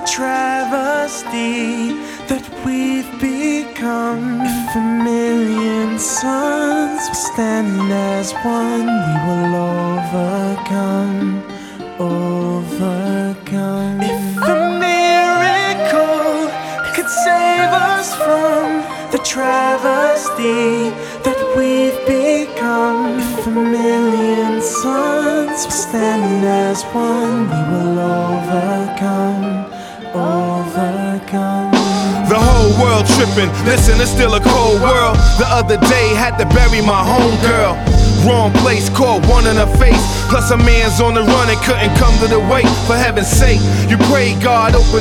travesty that we've become. If a million suns stand as one, we will overcome, overcome. If a miracle could save us from the travesty that we've become. If a million suns stand as one, we will overcome, overcome. The whole world tripping, listen, it's still a cold world. The other day had to bury my homegirl. Wrong place, caught one in the face. Plus a man's on the run and couldn't come to the wake. For heaven's sake, you pray God open